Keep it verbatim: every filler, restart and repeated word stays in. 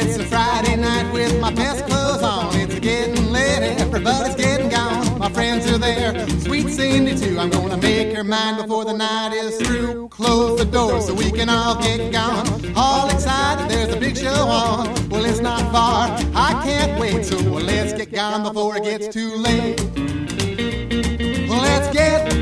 It's a Friday night with my best clothes on. It's getting late, everybody's getting gone. My friends are there, sweet Cindy too. I'm gonna make her mine before the night is through. Close the door so we can all get gone. All excited, there's a big show on. Well, it's not far, I can't wait. So well, let's get gone before it gets too late.